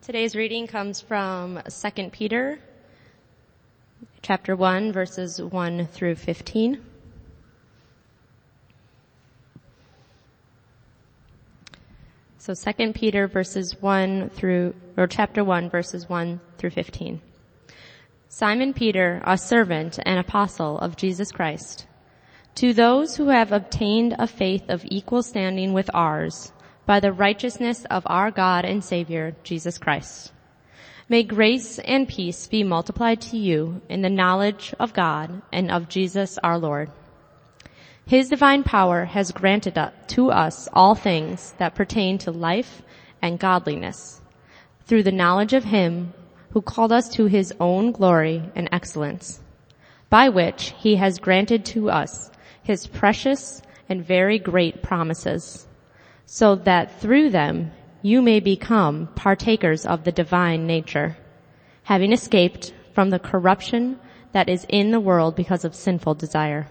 Today's reading comes from 2 Peter, chapter 1, verses 1 through 15. So 2 Peter chapter 1, verses 1 through 15. Simon Peter, a servant and apostle of Jesus Christ, to those who have obtained a faith of equal standing with ours, by the righteousness of our God and Savior, Jesus Christ. May grace and peace be multiplied to you in the knowledge of God and of Jesus our Lord. His divine power has granted to us all things that pertain to life and godliness, through the knowledge of Him who called us to His own glory and excellence, by which He has granted to us His precious and very great promises, so that through them you may become partakers of the divine nature, having escaped from the corruption that is in the world because of sinful desire.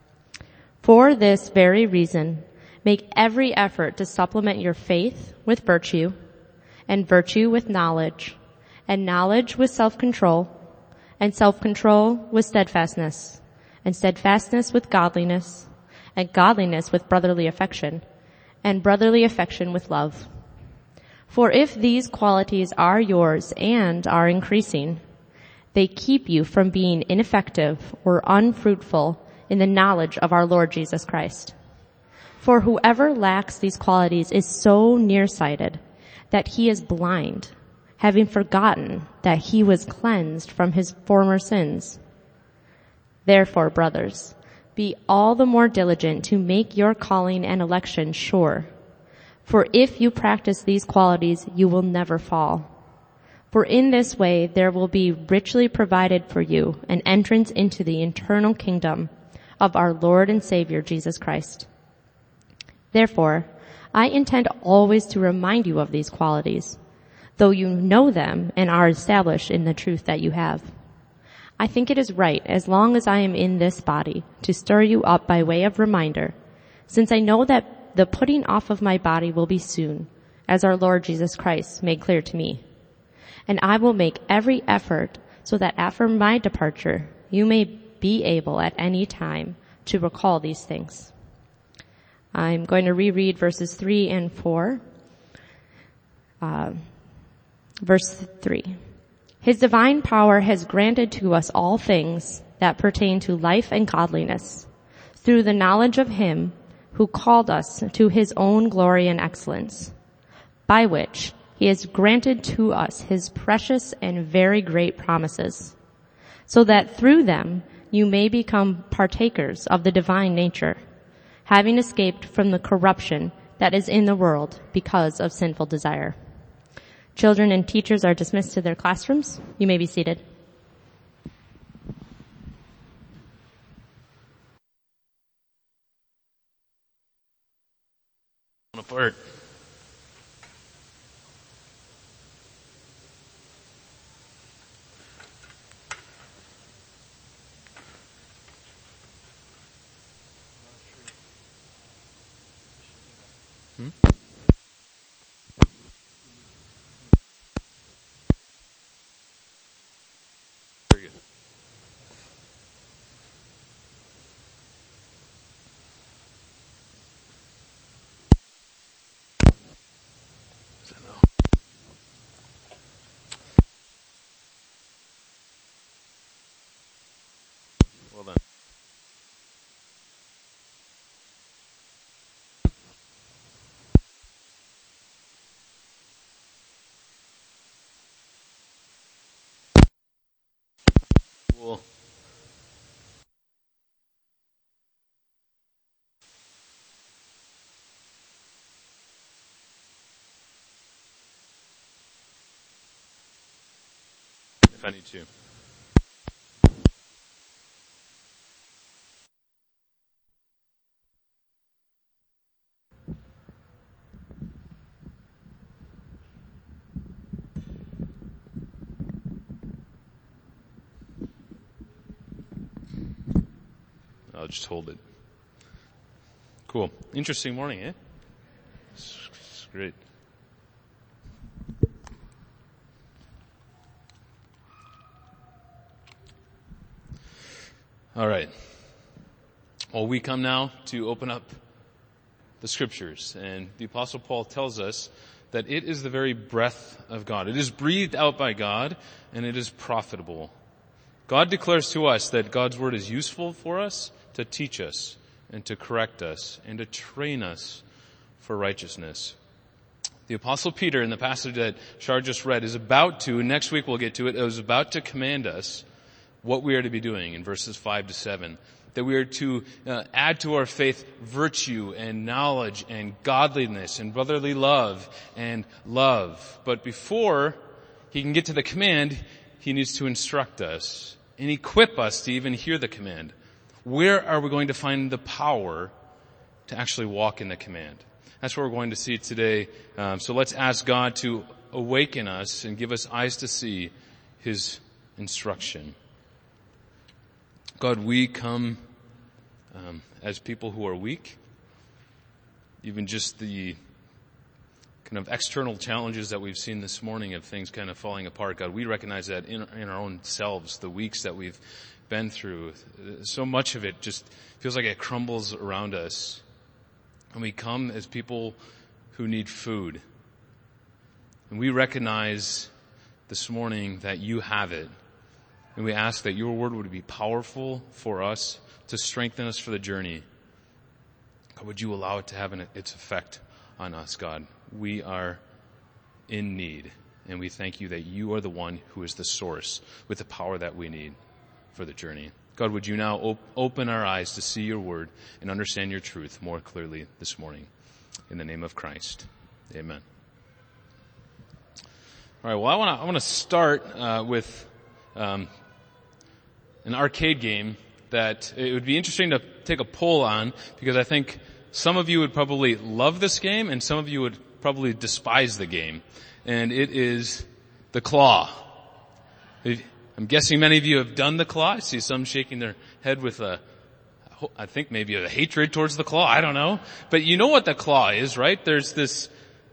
For this very reason, make every effort to supplement your faith with virtue, and virtue with knowledge, and knowledge with self-control, and self-control with steadfastness, and steadfastness with godliness, and godliness with brotherly affection, and brotherly affection with love. For if these qualities are yours and are increasing, they keep you from being ineffective or unfruitful in the knowledge of our Lord Jesus Christ. For whoever lacks these qualities is so nearsighted that he is blind, having forgotten that he was cleansed from his former sins. Therefore, brothers, be all the more diligent to make your calling and election sure. For if you practice these qualities, you will never fall. For in this way there will be richly provided for you an entrance into the eternal kingdom of our Lord and Savior Jesus Christ. Therefore, I intend always to remind you of these qualities, though you know them and are established in the truth that you have. I think it is right, as long as I am in this body, to stir you up by way of reminder, since I know that the putting off of my body will be soon, as our Lord Jesus Christ made clear to me. And I will make every effort so that after my departure, you may be able at any time to recall these things. I'm going to reread verses 3 and 4. Verse 3. His divine power has granted to us all things that pertain to life and godliness, through the knowledge of Him who called us to His own glory and excellence, by which He has granted to us His precious and very great promises, so that through them you may become partakers of the divine nature, having escaped from the corruption that is in the world because of sinful desire. Children and teachers are dismissed to their classrooms. You may be seated. Apart. Very good. Well done. Cool. If I need to. I'll just hold it. Cool. Interesting morning, eh? It's great. All right. Well, we come now to open up the Scriptures, and the Apostle Paul tells us that it is the very breath of God. It is breathed out by God, and it is profitable. God declares to us that God's Word is useful for us to teach us and to correct us and to train us for righteousness. The Apostle Peter, in the passage that Shar just read, is about to, and next week we'll get to it, is about to command us what we are to be doing in verses 5 to 7. That we are to add to our faith virtue and knowledge and godliness and brotherly love and love. But before he can get to the command, he needs to instruct us and equip us to even hear the command. Where are we going to find the power to actually walk in the command? That's what we're going to see today. So let's ask God to awaken us and give us eyes to see his instruction. God, we come as people who are weak. Even just the kind of external challenges that we've seen this morning of things kind of falling apart. God, we recognize that in our own selves, the weeks that we've been through. So much of it just feels like it crumbles around us. And we come as people who need food. And we recognize this morning that you have it. And we ask that your word would be powerful for us to strengthen us for the journey. God, would you allow it to have its effect on us, God? We are in need, and we thank you that you are the one who is the source with the power that we need for the journey. God, would you now open our eyes to see your word and understand your truth more clearly this morning. In the name of Christ, amen. All right, well, I want to start with an arcade game that it would be interesting to take a poll on, because I think some of you would probably love this game and some of you would probably despise the game. And it is The Claw. I'm guessing many of you have done The Claw. I see some shaking their head with I think maybe a hatred towards The Claw. I don't know. But you know what The Claw is, right? There's this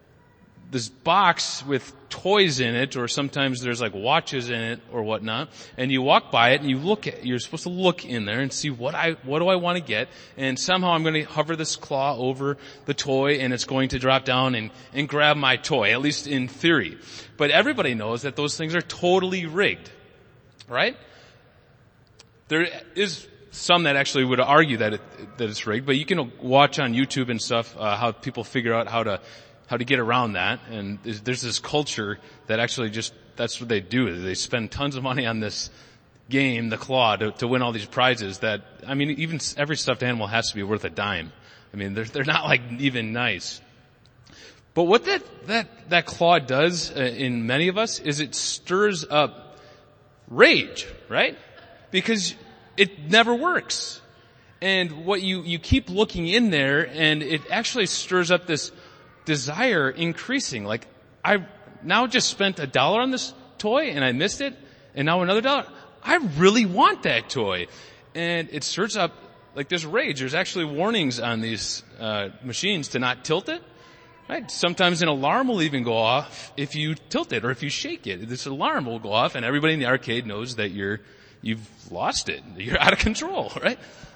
box with toys in it, or sometimes there's like watches in it or whatnot, and you walk by it and you're supposed to look in there and see what do I want to get, and somehow I'm going to hover this claw over the toy and it's going to drop down and grab my toy, at least in theory. But everybody knows that those things are totally rigged, right? There is some that actually would argue that it's rigged, but you can watch on YouTube and stuff how people figure out how to get around that. And there's this culture that actually that's what they do. They spend tons of money on this game, The Claw, to win all these prizes that, I mean, even every stuffed animal has to be worth a dime. I mean, they're not like even nice. But what that claw does in many of us is it stirs up rage, right? Because it never works. And what you keep looking in there, and it actually stirs up this desire increasing. Like, I now just spent $1 on this toy and I missed it, and now another $1. I really want that toy. And it stirs up like this rage. There's actually warnings on these machines to not tilt it. Right? Sometimes an alarm will even go off if you tilt it or if you shake it. This alarm will go off and everybody in the arcade knows that you've lost it. You're out of control, right?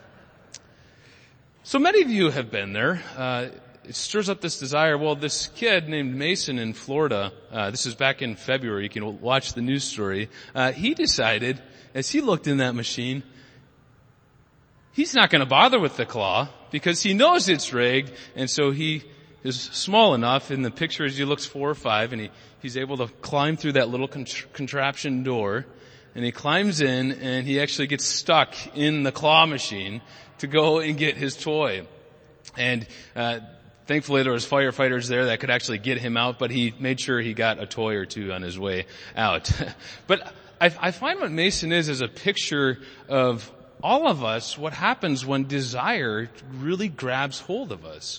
So many of you have been there. It stirs up this desire. Well, this kid named Mason in Florida, this is back in February, you can watch the news story, he decided, as he looked in that machine, he's not going to bother with the claw because he knows it's rigged, and so he is small enough in the picture as he looks 4 or 5, and he's able to climb through that little contraption door, and he climbs in, and he actually gets stuck in the claw machine to go and get his toy. And thankfully there was firefighters there that could actually get him out, but he made sure he got a toy or two on his way out. But I find what Mason is a picture of all of us, what happens when desire really grabs hold of us.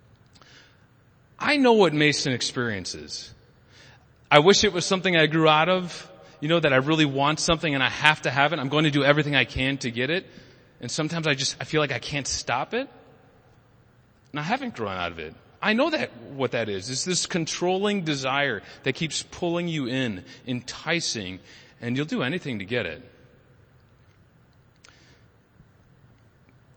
I know what Mason experiences. I wish it was something I grew out of, that I really want something and I have to have it. I'm going to do everything I can to get it. And sometimes I feel like I can't stop it. And I haven't grown out of it. I know what that is. It's this controlling desire that keeps pulling you in, enticing, and you'll do anything to get it.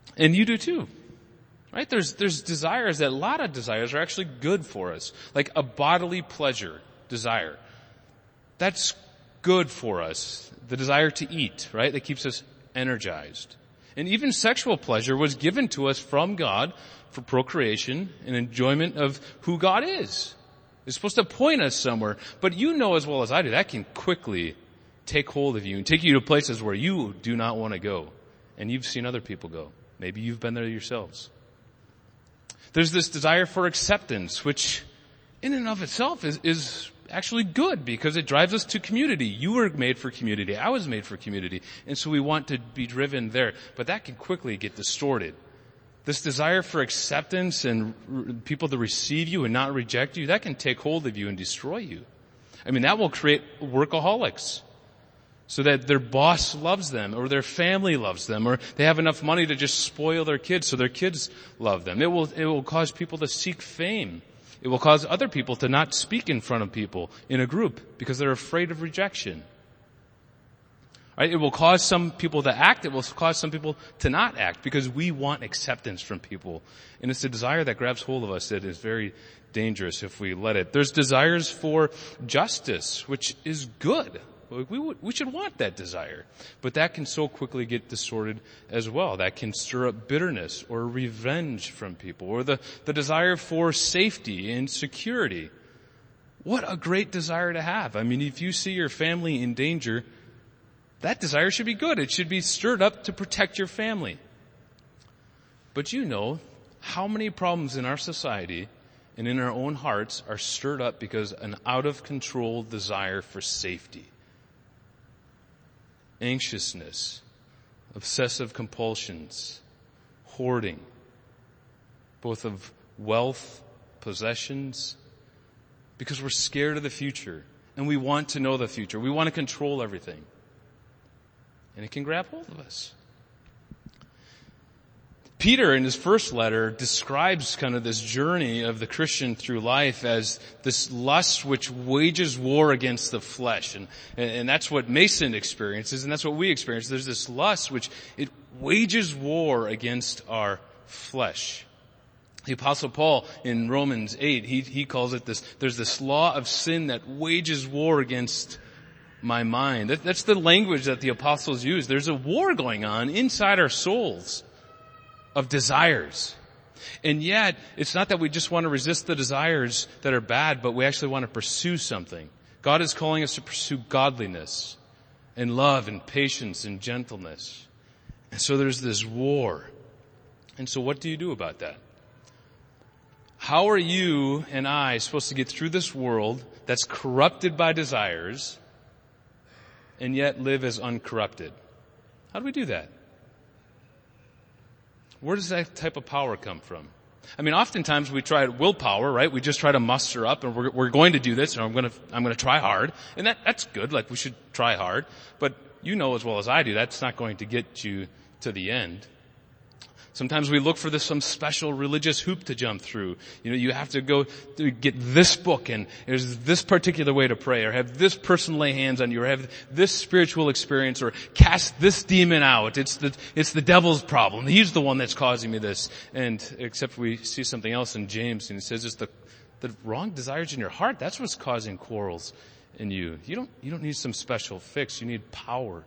And you do too. Right? There's desires a lot of desires are actually good for us. Like a bodily pleasure desire. That's good for us. The desire to eat, right? That keeps us energized. And even sexual pleasure was given to us from God for procreation and enjoyment of who God is. It's supposed to point us somewhere. But you know as well as I do, that can quickly take hold of you and take you to places where you do not want to go. And you've seen other people go. Maybe you've been there yourselves. There's this desire for acceptance, which in and of itself is actually good because it drives us to community. You were made for community. I was made for community. And so we want to be driven there. But that can quickly get distorted. This desire for acceptance and people to receive you and not reject you, that can take hold of you and destroy you. I mean, that will create workaholics. So that their boss loves them, or their family loves them, or they have enough money to just spoil their kids so their kids love them. It will cause people to seek fame. It will cause other people to not speak in front of people in a group because they're afraid of rejection. Right? It will cause some people to act. It will cause some people to not act because we want acceptance from people. And it's a desire that grabs hold of us that is very dangerous if we let it. There's desires for justice, which is good. We should want that desire. But that can so quickly get distorted as well. That can stir up bitterness or revenge from people, or the desire for safety and security. What a great desire to have. I mean, if you see your family in danger, that desire should be good. It should be stirred up to protect your family. But you know how many problems in our society and in our own hearts are stirred up because an out-of-control desire for safety. Anxiousness, obsessive compulsions, hoarding, both of wealth, possessions, because we're scared of the future and we want to know the future. We want to control everything. And it can grab hold of us. Peter, in his first letter, describes kind of this journey of the Christian through life as this lust which wages war against the flesh. And that's what Mason experiences, and that's what we experience. There's this lust which it wages war against our flesh. The Apostle Paul in Romans 8, he calls it this, there's this law of sin that wages war against my mind. That's the language that the apostles use. There's a war going on inside our souls of desires. And yet, it's not that we just want to resist the desires that are bad, but we actually want to pursue something. God is calling us to pursue godliness and love and patience and gentleness. And so there's this war. And so what do you do about that? How are you and I supposed to get through this world that's corrupted by desires and yet live as uncorrupted? How do we do that? Where does that type of power come from? I mean, oftentimes we try willpower, right? We just try to muster up, and we're going to do this, and I'm going to try hard, and that's good. Like, we should try hard, but you know as well as I do, that's not going to get you to the end. Sometimes we look for some special religious hoop to jump through. You know, you have to go to get this book, and there's this particular way to pray, or have this person lay hands on you, or have this spiritual experience, or cast this demon out. It's the devil's problem. He's the one that's causing me this. And except we see something else in James, and it says it's the wrong desires in your heart. That's what's causing quarrels in you. You don't need some special fix. You need power.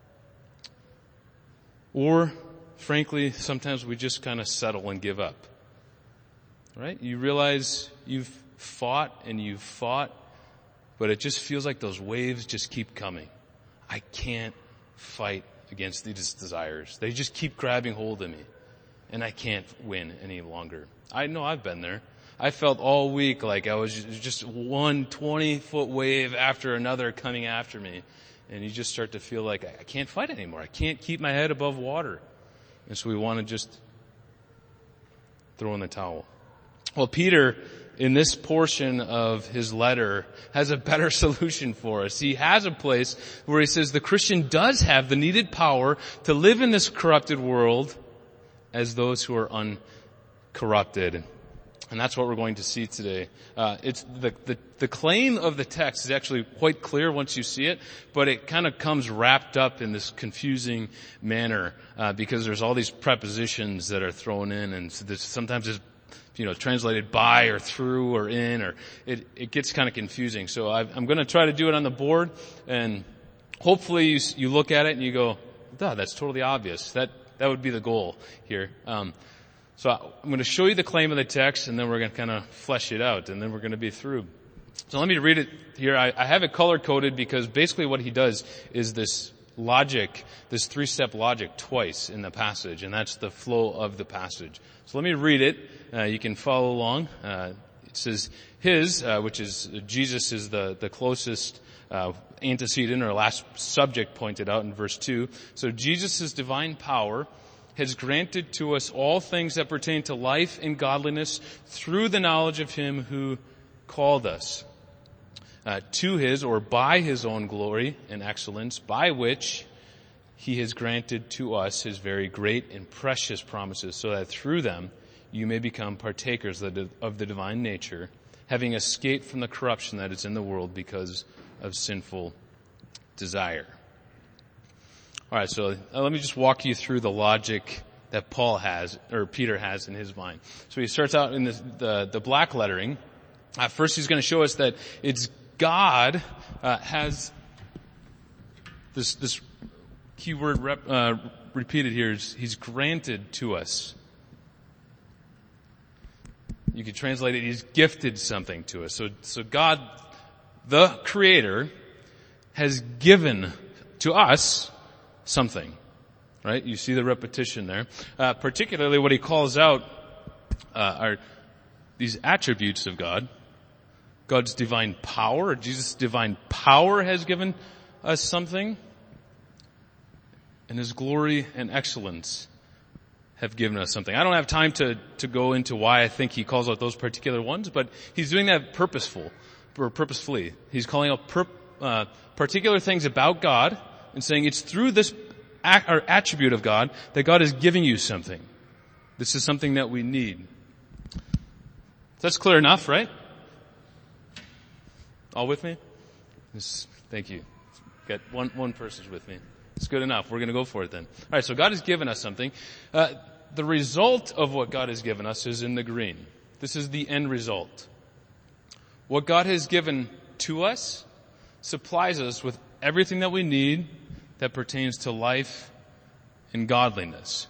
Or, frankly, sometimes we just kind of settle and give up. Right? You realize you've fought, but it just feels like those waves just keep coming. I can't fight against these desires. They just keep grabbing hold of me, and I can't win any longer. I know I've been there. I felt all week like I was just one 20-foot wave after another coming after me, and you just start to feel like I can't fight anymore. I can't keep my head above water. And so we want to just throw in the towel. Well, Peter, in this portion of his letter, has a better solution for us. He has a place where he says the Christian does have the needed power to live in this corrupted world as those who are uncorrupted. And that's what we're going to see today. It's the claim of the text is actually quite clear once you see it, but it kind of comes wrapped up in this confusing manner, because there's all these prepositions that are thrown in, and sometimes it's, translated by or through or in, or it gets kind of confusing. So I'm going to try to do it on the board, and hopefully you look at it and you go, duh, that's totally obvious. That would be the goal here. So I'm going to show you the claim of the text, and then we're going to kind of flesh it out, and then we're going to be through. So let me read it here. I have it color-coded because basically what he does is this logic, this 3-step logic twice in the passage, and that's the flow of the passage. So let me read it. You can follow along. It says, which is Jesus is the closest antecedent or last subject pointed out in verse 2. So Jesus' divine power has granted to us all things that pertain to life and godliness through the knowledge of him who called us to his, or by his own glory and excellence, by which he has granted to us his very great and precious promises, so that through them you may become partakers of the divine nature, having escaped from the corruption that is in the world because of sinful desire. All right, so let me just walk you through the logic that Peter has in his mind. So he starts out in the black lettering. First, he's going to show us that it's God has this key word repeated here is he's granted to us. You could translate it, he's gifted something to us. So God, the Creator, has given to us something, right? You see the repetition there. Particularly what he calls out are these attributes of God. God's divine power, or Jesus' divine power has given us something. And his glory and excellence have given us something. I don't have time to go into why I think he calls out those particular ones, but he's doing that purposefully. He's calling out particular things about God and saying it's through this attribute of God that God is giving you something. This is something that we need. That's clear enough, right? All with me? Thank you. Got one person's with me. It's good enough. We're going to go for it then. All right, so God has given us something. The result of what God has given us is in the green. This is the end result. What God has given to us supplies us with everything that we need that pertains to life and godliness.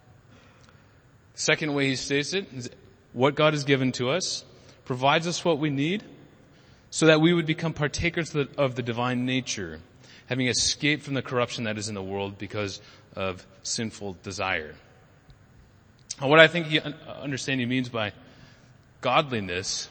The second way he states it is what God has given to us provides us what we need so that we would become partakers of the divine nature, having escaped from the corruption that is in the world because of sinful desire. And what I think he means by godliness,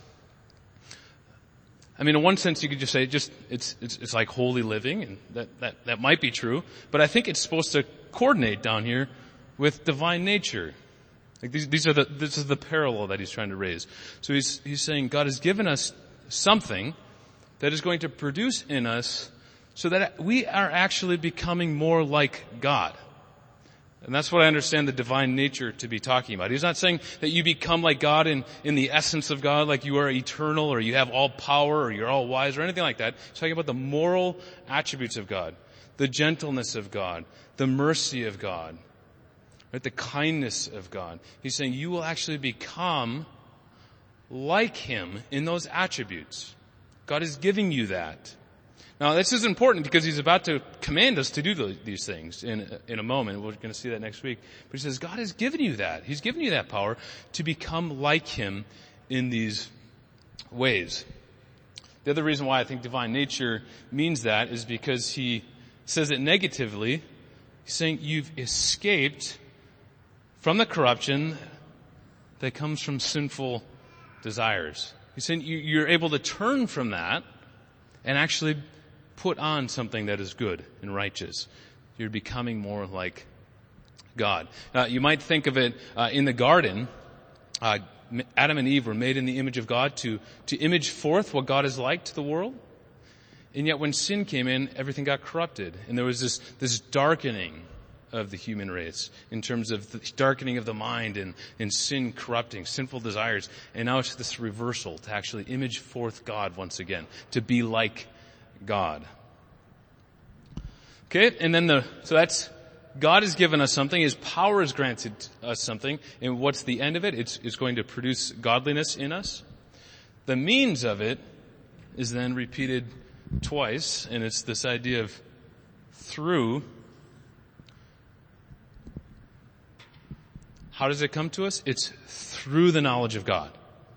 I mean, in one sense you could just say it's like holy living, and that might be true, but I think it's supposed to coordinate down here with divine nature. Like this is the parallel that he's trying to raise. So he's saying God has given us something that is going to produce in us so that we are actually becoming more like God. And that's what I understand the divine nature to be talking about. He's not saying that you become like God in the essence of God, like you are eternal or you have all power or you're all wise or anything like that. He's talking about the moral attributes of God, the gentleness of God, the mercy of God, right? The kindness of God. He's saying you will actually become like him in those attributes. God is giving you that. Now, this is important because he's about to command us to do these things in a moment. We're going to see that next week. But he says, God has given you that. He's given you that power to become like him in these ways. The other reason why I think divine nature means that is because he says it negatively. He's saying you've escaped from the corruption that comes from sinful desires. He's saying you're able to turn from that and actually put on something that is good and righteous. You're becoming more like God. You might think of it in the garden. Adam and Eve were made in the image of God to image forth what God is like to the world. And yet when sin came in, everything got corrupted. And there was this darkening of the human race in terms of the darkening of the mind and sin corrupting, sinful desires. And now it's this reversal to actually image forth God once again, to be like God. Okay, and then so that's, God has given us something, His power has granted us something, and what's the end of it? It's going to produce godliness in us. The means of it is then repeated twice, and it's this idea of through. How does it come to us? It's through the knowledge of God.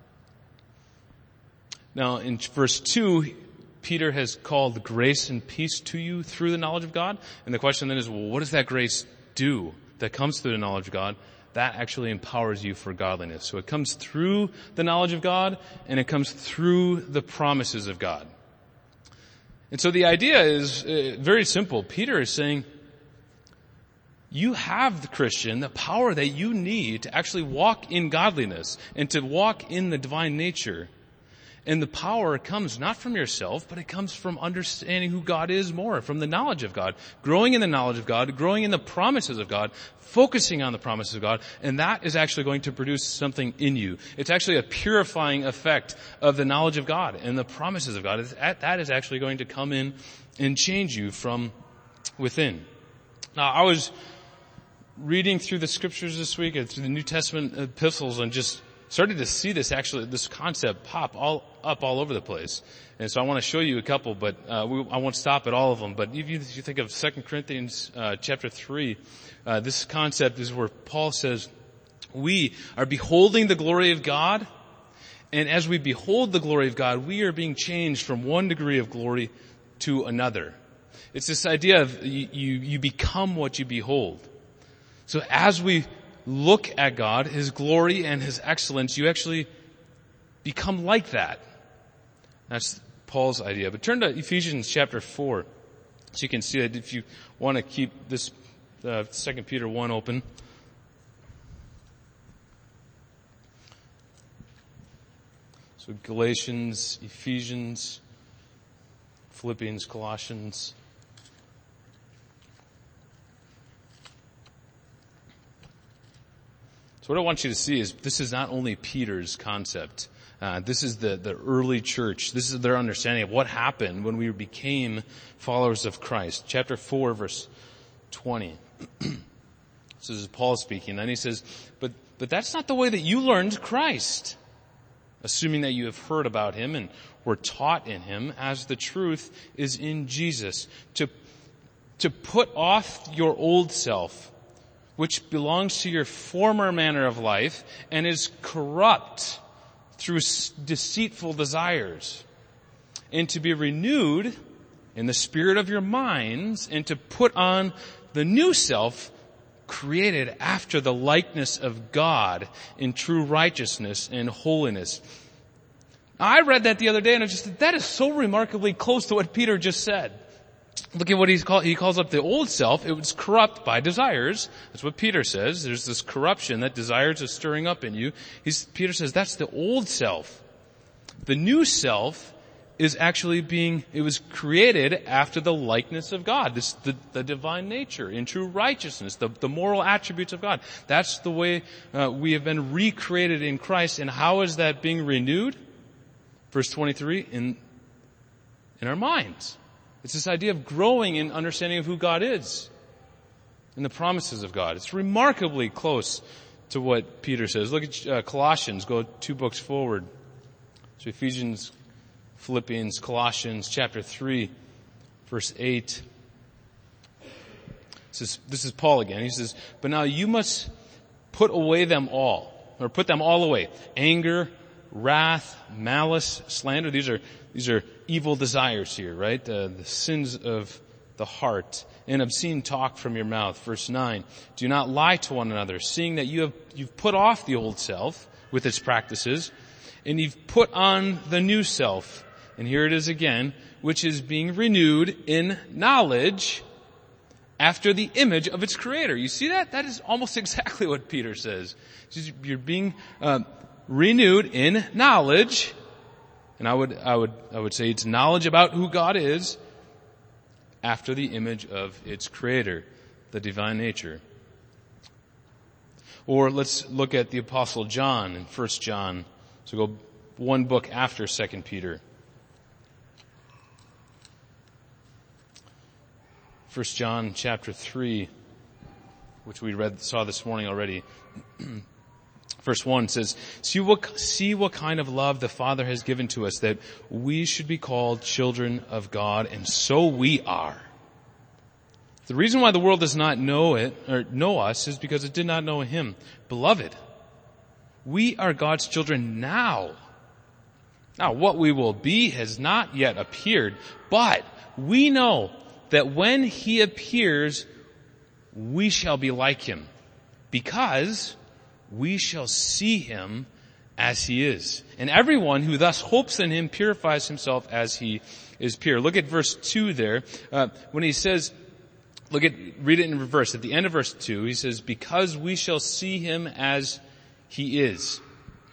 Now, in verse 2, Peter has called grace and peace to you through the knowledge of God. And the question then is, well, what does that grace do that comes through the knowledge of God? That actually empowers you for godliness. So it comes through the knowledge of God, and it comes through the promises of God. And so the idea is very simple. Peter is saying, you have, the Christian, the power that you need to actually walk in godliness and to walk in the divine nature. And the power comes not from yourself, but it comes from understanding who God is more, from the knowledge of God, growing in the knowledge of God, growing in the promises of God, focusing on the promises of God, and that is actually going to produce something in you. It's actually a purifying effect of the knowledge of God and the promises of God. That is actually going to come in and change you from within. Now, I was reading through the scriptures this week and through the New Testament epistles and just started to see this concept pop all over the place. And so I want to show you a couple, but I won't stop at all of them. But if you think of 2 Corinthians chapter 3, this concept is where Paul says, we are beholding the glory of God, and as we behold the glory of God, we are being changed from one degree of glory to another. It's this idea of you become what you behold. So as we look at God, His glory and His excellence, you actually become like that. That's Paul's idea. But turn to Ephesians chapter 4, so you can see that if you want to keep this 2 Peter 1 open. So Galatians, Ephesians, Philippians, Colossians. So what I want you to see is this is not only Peter's concept. This is the early church. This is their understanding of what happened when we became followers of Christ. Chapter 4, verse 20. This is Paul speaking. Then he says, but that's not the way that you learned Christ, assuming that you have heard about Him and were taught in Him, as the truth is in Jesus. To put off your old self, which belongs to your former manner of life and is corrupt through deceitful desires, and to be renewed in the spirit of your minds, and to put on the new self, created after the likeness of God in true righteousness and holiness. Now, I read that the other day, and that is so remarkably close to what Peter just said. Look at what he calls up the old self. It was corrupt by desires. That's what Peter says. There's this corruption that desires are stirring up in you. Peter says that's the old self. The new self is actually it was created after the likeness of God. The divine nature in true righteousness, the moral attributes of God. That's the way we have been recreated in Christ. And how is that being renewed? Verse 23, in our minds. It's this idea of growing in understanding of who God is and the promises of God. It's remarkably close to what Peter says. Look at Colossians. Go 2 books forward. So Ephesians, Philippians, Colossians, chapter 3, verse 8. This is Paul again. He says, but now you must put away them all, or put them all away. Anger, wrath, malice, slander. These are evil desires here, right? The sins of the heart, and obscene talk from your mouth. Verse 9. Do not lie to one another, seeing that you've put off the old self with its practices, and you've put on the new self. And here it is again, which is being renewed in knowledge after the image of its creator. You see that? That is almost exactly what Peter says. You're being renewed in knowledge. And I would say it's knowledge about who God is after the image of its creator. the divine nature. Or let's look at the Apostle John in 1 John. So go one book after 2 Peter. 1 John chapter 3, which we saw this morning already. Verse 1 says, See what kind of love the Father has given to us, that we should be called children of God, and so we are. The reason why the world does not know us is because it did not know Him. Beloved, we are God's children now. Now, what we will be has not yet appeared, but we know that when He appears, we shall be like Him, because we shall see Him as He is. And everyone who thus hopes in Him purifies himself as He is pure. Look at verse 2 there. When he says, read it in reverse. At the end of verse 2, he says, because we shall see Him as He is.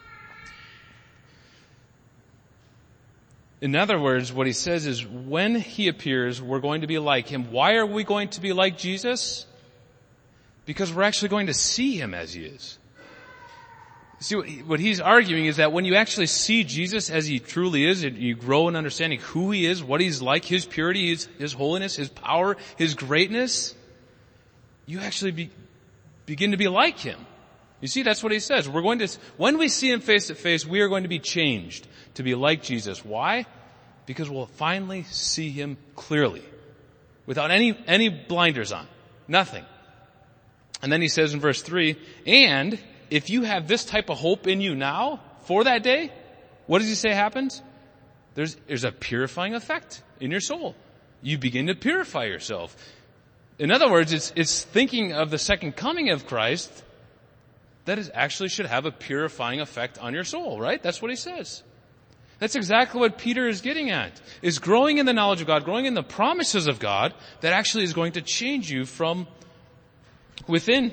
In other words, what he says is when He appears, we're going to be like Him. Why are we going to be like Jesus? Because we're actually going to see Him as He is. See, what he's arguing is that when you actually see Jesus as He truly is, you grow in understanding who He is, what He's like, His purity, His holiness, His power, His greatness, you actually begin to be like Him. You see, that's what he says. When we see Him face to face, we are going to be changed to be like Jesus. Why? Because we'll finally see Him clearly, without any blinders on. Nothing. And then he says in verse 3, and if you have this type of hope in you now for that day, what does he say happens? There's a purifying effect in your soul. You begin to purify yourself. In other words, it's thinking of the second coming of Christ that actually should have a purifying effect on your soul, right? That's what he says. That's exactly what Peter is getting at, is growing in the knowledge of God, growing in the promises of God that actually is going to change you from within.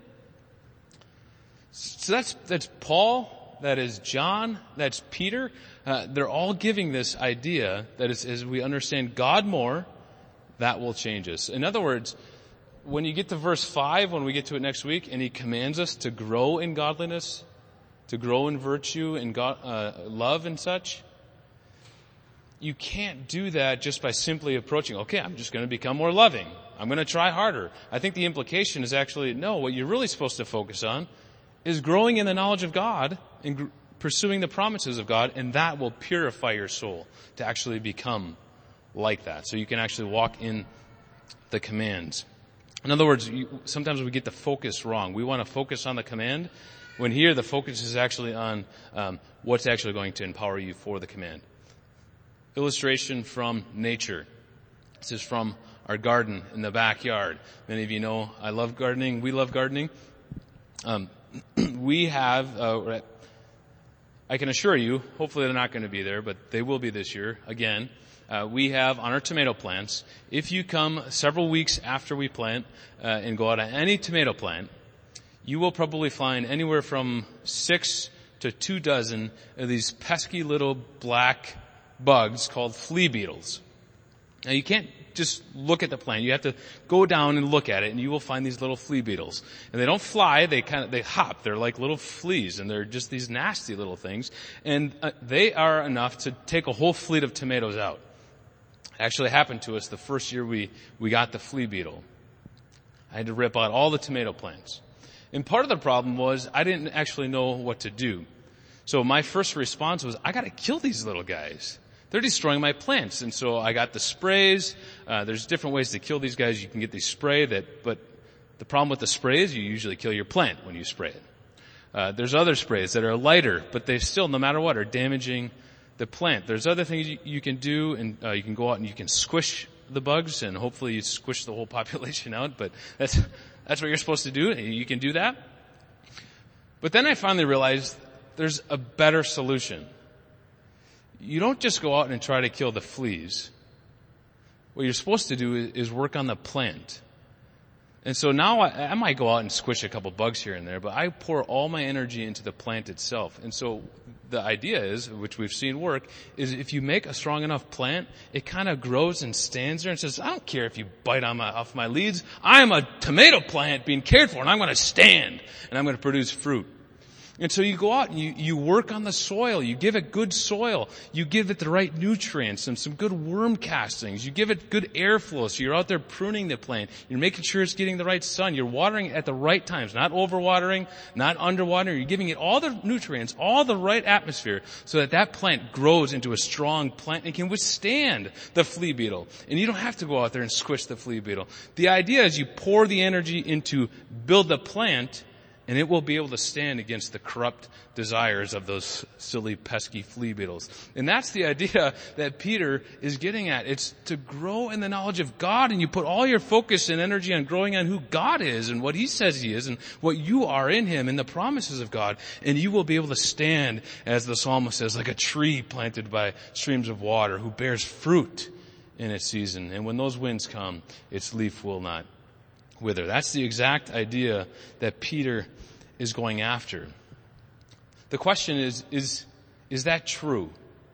So that's Paul, that is John, that's Peter. They're all giving this idea that as we understand God more, that will change us. In other words, when you get to verse 5, when we get to it next week, and he commands us to grow in godliness, to grow in virtue and love and such, you can't do that just by simply approaching, okay, I'm just going to become more loving. I'm going to try harder. I think the implication is actually, no, what you're really supposed to focus on is growing in the knowledge of God and pursuing the promises of God, and that will purify your soul to actually become like that. So you can actually walk in the commands. In other words, sometimes we get the focus wrong. We want to focus on the command, when here the focus is actually on what's actually going to empower you for the command. Illustration from nature. This is from our garden in the backyard. Many of you know I love gardening. We love gardening. We have, I can assure you, hopefully they're not going to be there, but they will be this year again. We have on our tomato plants, if you come several weeks after we plant and go out on any tomato plant, you will probably find anywhere from 6 to 2 dozen of these pesky little black bugs called flea beetles. Now you can't just look at the plant. You have to go down and look at it, and you will find these little flea beetles. And they don't fly, they hop. They're like little fleas, and they're just these nasty little things. And they are enough to take a whole fleet of tomatoes out. It actually happened to us the first year we got the flea beetle. I had to rip out all the tomato plants. And part of the problem was I didn't actually know what to do. So my first response was, I gotta kill these little guys. They're destroying my plants. And so I got the sprays. There's different ways to kill these guys. You can get these spray but the problem with the spray is you usually kill your plant when you spray it. There's other sprays that are lighter, but they still, no matter what, are damaging the plant. There's other things you can do, and you can go out and you can squish the bugs, and hopefully you squish the whole population out, but that's what you're supposed to do. You can do that. But then I finally realized there's a better solution. You don't just go out and try to kill the fleas. What you're supposed to do is work on the plant. And so now I might go out and squish a couple bugs here and there, but I pour all my energy into the plant itself. And so the idea is, which we've seen work, is if you make a strong enough plant, it kind of grows and stands there and says, I don't care if you bite off my leaves. I'm a tomato plant being cared for, and I'm going to stand, and I'm going to produce fruit. And so you go out and you work on the soil. You give it good soil. You give it the right nutrients and some good worm castings. You give it good airflow. So you're out there pruning the plant. You're making sure it's getting the right sun. You're watering it at the right times, not overwatering, not underwatering. You're giving it all the nutrients, all the right atmosphere so that that plant grows into a strong plant and can withstand the flea beetle. And you don't have to go out there and squish the flea beetle. The idea is you pour the energy into build the plant, and it will be able to stand against the corrupt desires of those silly, pesky flea beetles. And that's the idea that Peter is getting at. It's to grow in the knowledge of God, and you put all your focus and energy on growing on who God is and what He says He is and what you are in Him and the promises of God. And you will be able to stand, as the psalmist says, like a tree planted by streams of water who bears fruit in its season. And when those winds come, its leaf will not wither. That's the exact idea that Peter is going after. The question is that true?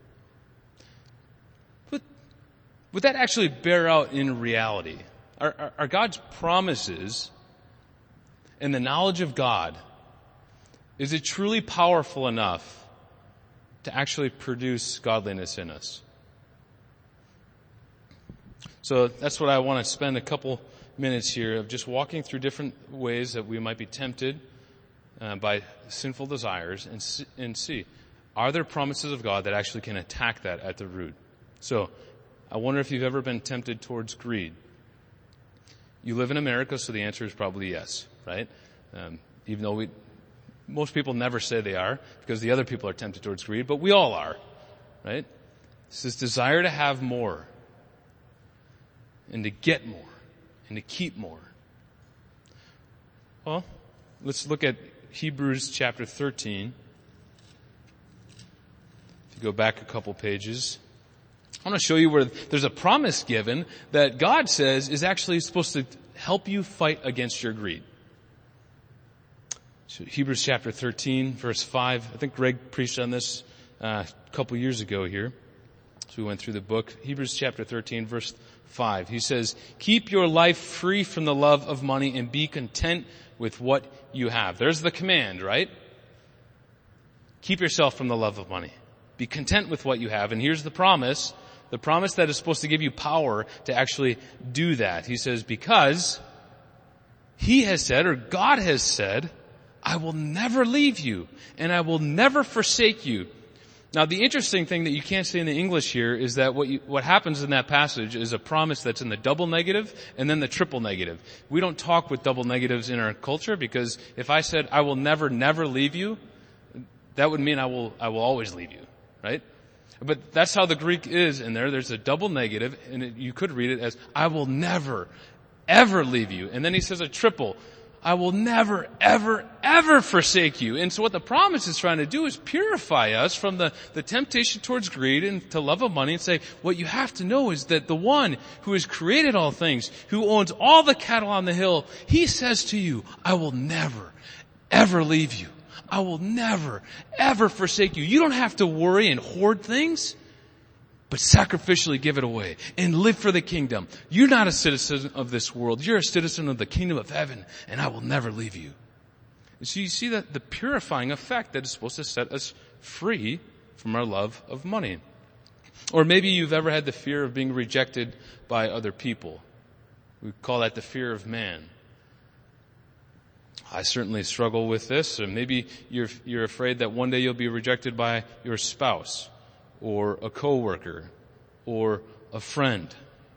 Would that actually bear out in reality? Are God's promises and the knowledge of God, is it truly powerful enough to actually produce godliness in us? So that's what I want to spend a couple minutes here of just walking through different ways that we might be tempted by sinful desires and see, are there promises of God that actually can attack that at the root? So I wonder if you've ever been tempted towards greed. You live in America, so the answer is probably yes, right? Even though most people never say they are, because the other people are tempted towards greed, but we all are, right? It's this desire to have more and to get more and to keep more. Well, let's look at Hebrews chapter 13. If you go back a couple pages, I want to show you where there's a promise given that God says is actually supposed to help you fight against your greed. So Hebrews chapter 13, verse 5. I think Greg preached on this a couple years ago here. So we went through the book. Hebrews chapter 13, verse 5. He says, keep your life free from the love of money and be content with what you have. There's the command, right? Keep yourself from the love of money. Be content with what you have. And here's the promise that is supposed to give you power to actually do that. He says, because He has said, or God has said, I will never leave you and I will never forsake you. Now, the interesting thing that you can't see in the English here is that what happens in that passage is a promise that's in the double negative and then the triple negative. We don't talk with double negatives in our culture because if I said, I will never leave you, that would mean I will always leave you, right? But that's how the Greek is in there. There's a double negative, and you could read it as, I will never, ever leave you. And then he says a triple, I will never, ever, ever forsake you. And so what the promise is trying to do is purify us from the temptation towards greed and to love of money and say, what you have to know is that the one who has created all things, who owns all the cattle on the hill, He says to you, I will never, ever leave you. I will never, ever forsake you. You don't have to worry and hoard things, but sacrificially give it away and live for the kingdom. You're not a citizen of this world. You're a citizen of the kingdom of heaven, and I will never leave you. So you see that the purifying effect that is supposed to set us free from our love of money. Or maybe you've ever had the fear of being rejected by other people. We call that the fear of man. I certainly struggle with this. Or maybe you're afraid that one day you'll be rejected by your spouse or a coworker or a friend.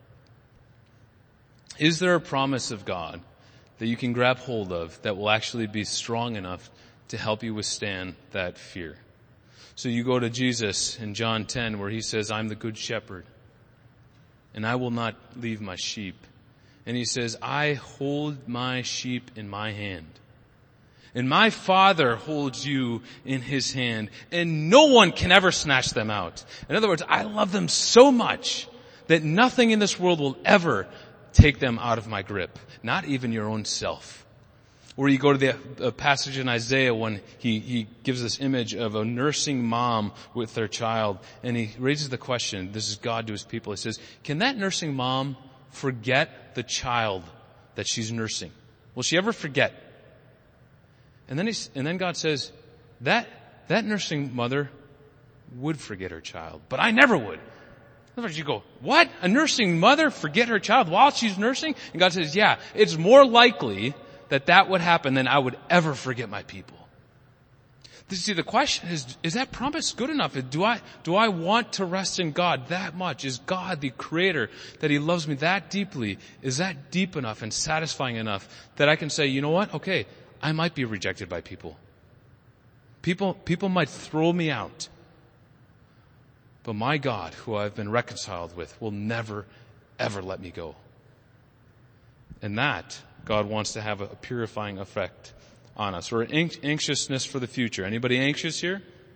Is there a promise of God that you can grab hold of that will actually be strong enough to help you withstand that fear? So you go to Jesus in John 10 where He says, I'm the good shepherd and I will not leave my sheep. And He says, I hold my sheep in my hand. And my Father holds you in His hand, and no one can ever snatch them out. In other words, I love them so much that nothing in this world will ever take them out of my grip. Not even your own self. Or you go to the passage in Isaiah when he gives this image of a nursing mom with their child, and he raises the question, this is God to his people, he says, can that nursing mom forget the child that she's nursing? Will she ever forget? And then God says, that nursing mother would forget her child, but I never would. In other words, you go, what? A nursing mother forget her child while she's nursing? And God says, yeah, it's more likely that would happen than I would ever forget my people. See, the question is that promise good enough? Do I want to rest in God that much? Is God the creator, that he loves me that deeply? Is that deep enough and satisfying enough that I can say, you know what? Okay, I might be rejected by people. People might throw me out. But my God, who I've been reconciled with, will never, ever let me go. And that, God wants to have a purifying effect on us. Or anxiousness for the future. Anybody anxious here?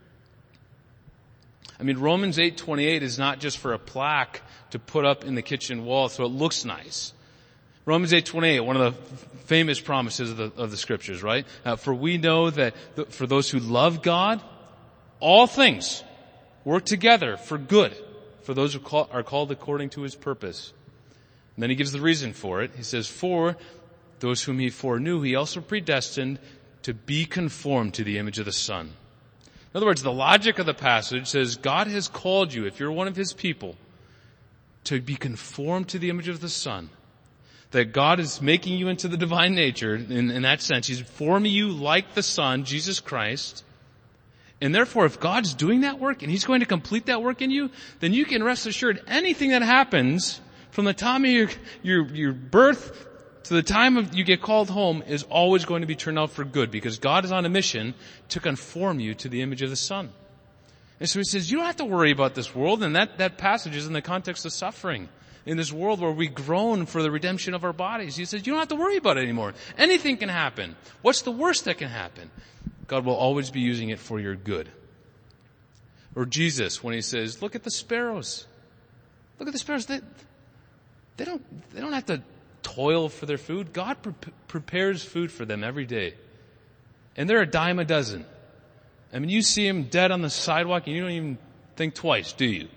I mean, Romans 8:28 is not just for a plaque to put up in the kitchen wall so it looks nice. Romans 8:28, one of the famous promises of the scriptures, right? For we know that for those who love God, all things work together for good, for those who are called according to his purpose. And then he gives the reason for it. He says, for those whom he foreknew, he also predestined to be conformed to the image of the Son. In other words, the logic of the passage says God has called you, if you're one of his people, to be conformed to the image of the Son. That God is making you into the divine nature in that sense. He's forming you like the Son, Jesus Christ. And therefore, if God's doing that work and he's going to complete that work in you, then you can rest assured anything that happens from the time of your birth to the time you get called home is always going to be turned out for good, because God is on a mission to conform you to the image of the Son. And so he says, you don't have to worry about this world. And that passage is in the context of suffering. In this world where we groan for the redemption of our bodies. He says, you don't have to worry about it anymore. Anything can happen. What's the worst that can happen? God will always be using it for your good. Or Jesus, when he says, look at the sparrows. Look at the sparrows. They don't have to toil for their food. God prepares food for them every day. And they're a dime a dozen. I mean, you see them dead on the sidewalk and you don't even think twice, do you?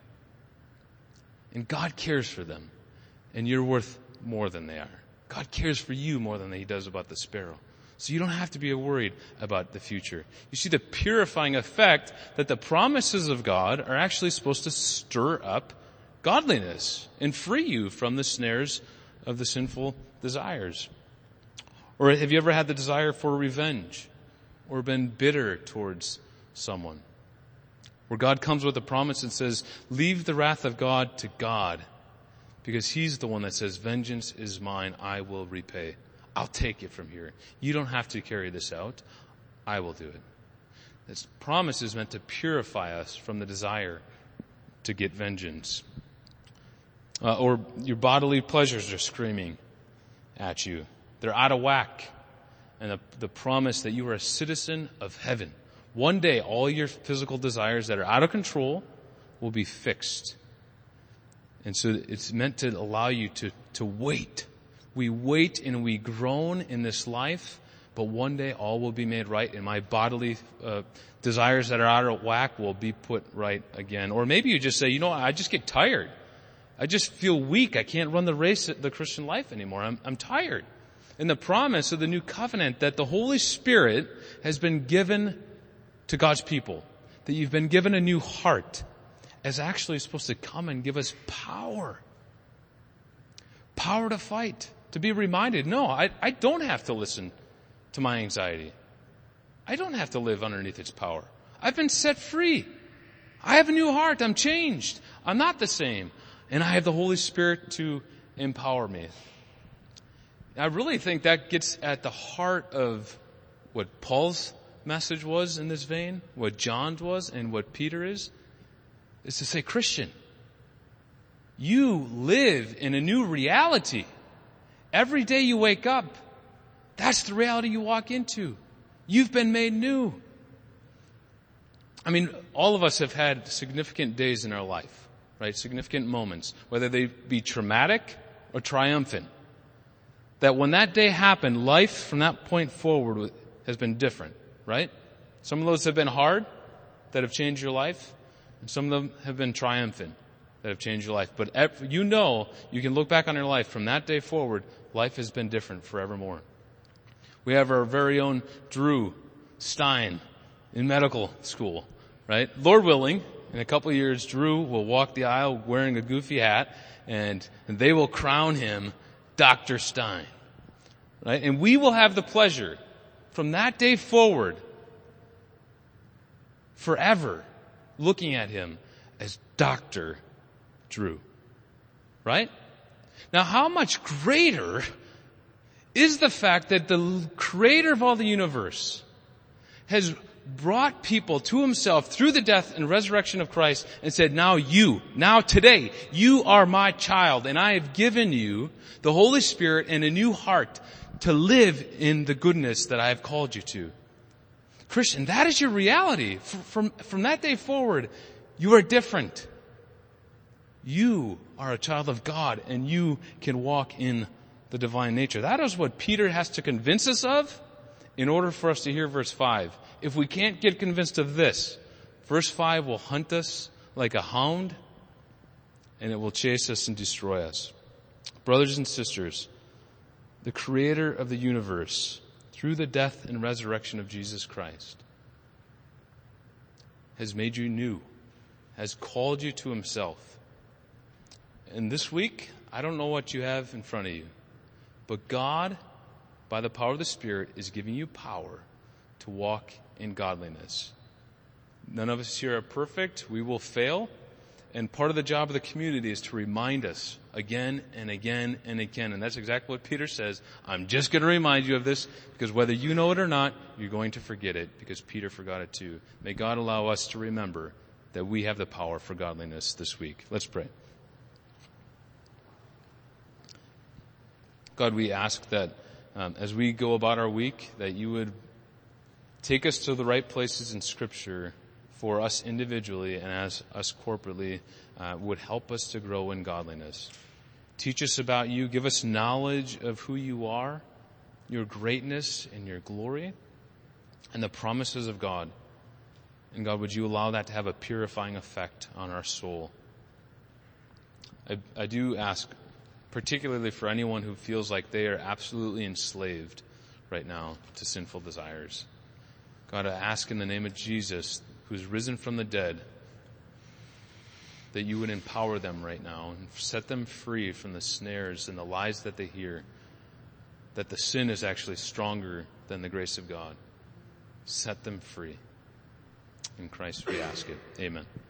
And God cares for them. And you're worth more than they are. God cares for you more than he does about the sparrow. So you don't have to be worried about the future. You see the purifying effect that the promises of God are actually supposed to stir up godliness and free you from the snares of the sinful desires. Or have you ever had the desire for revenge or been bitter towards someone? Where God comes with a promise and says, leave the wrath of God to God, because he's the one that says, vengeance is mine, I will repay. I'll take it from here. You don't have to carry this out. I will do it. This promise is meant to purify us from the desire to get vengeance. Or your bodily pleasures are screaming at you. They're out of whack. And the promise that you are a citizen of heaven. One day, all your physical desires that are out of control will be fixed. And so it's meant to allow you to wait. We wait and we groan in this life, but one day all will be made right, and my bodily desires that are out of whack will be put right again. Or maybe you just say, you know, I just get tired. I just feel weak. I can't run the race of the Christian life anymore. I'm tired. And the promise of the new covenant that the Holy Spirit has been given to God's people, that you've been given a new heart, is actually supposed to come and give us power. Power to fight, to be reminded, no, I don't have to listen to my anxiety. I don't have to live underneath its power. I've been set free. I have a new heart. I'm changed. I'm not the same. And I have the Holy Spirit to empower me. I really think that gets at the heart of what Paul's message was in this vein, what John's was, and what Peter is to say, Christian, you live in a new reality. Every day you wake up, that's the reality you walk into. You've been made new. I mean, all of us have had significant days in our life, right? Significant moments, whether they be traumatic or triumphant. That when that day happened, life from that point forward has been different, right? Some of those have been hard, that have changed your life, and some of them have been triumphant, that have changed your life. But you can look back on your life from that day forward, life has been different forevermore. We have our very own Drew Stein in medical school, right? Lord willing, in a couple of years, Drew will walk the aisle wearing a goofy hat, and they will crown him Dr. Stein, right? And we will have the pleasure from that day forward, forever, looking at him as Dr. Drew, right? Now, how much greater is the fact that the creator of all the universe has brought people to himself through the death and resurrection of Christ and said, now today, you are my child, and I have given you the Holy Spirit and a new heart to live in the goodness that I have called you to. Christian, that is your reality. From that day forward, you are different. You are a child of God, and you can walk in the divine nature. That is what Peter has to convince us of in order for us to hear verse 5. If we can't get convinced of this, verse 5 will hunt us like a hound, and it will chase us and destroy us. Brothers and sisters, the creator of the universe, through the death and resurrection of Jesus Christ, has made you new, has called you to himself. And this week, I don't know what you have in front of you, but God, by the power of the Spirit, is giving you power to walk in godliness. None of us here are perfect. We will fail. And part of the job of the community is to remind us again and again and again. And that's exactly what Peter says. I'm just going to remind you of this because whether you know it or not, you're going to forget it because Peter forgot it too. May God allow us to remember that we have the power for godliness this week. Let's pray. God, we ask that as we go about our week, that you would take us to the right places in Scripture for us individually and as us corporately, would help us to grow in godliness. Teach us about you. Give us knowledge of who you are, your greatness and your glory, and the promises of God. And God, would you allow that to have a purifying effect on our soul? I do ask, particularly for anyone who feels like they are absolutely enslaved right now to sinful desires. God, I ask in the name of Jesus, who's risen from the dead, that you would empower them right now and set them free from the snares and the lies that they hear, that the sin is actually stronger than the grace of God. Set them free. In Christ we ask it. Amen.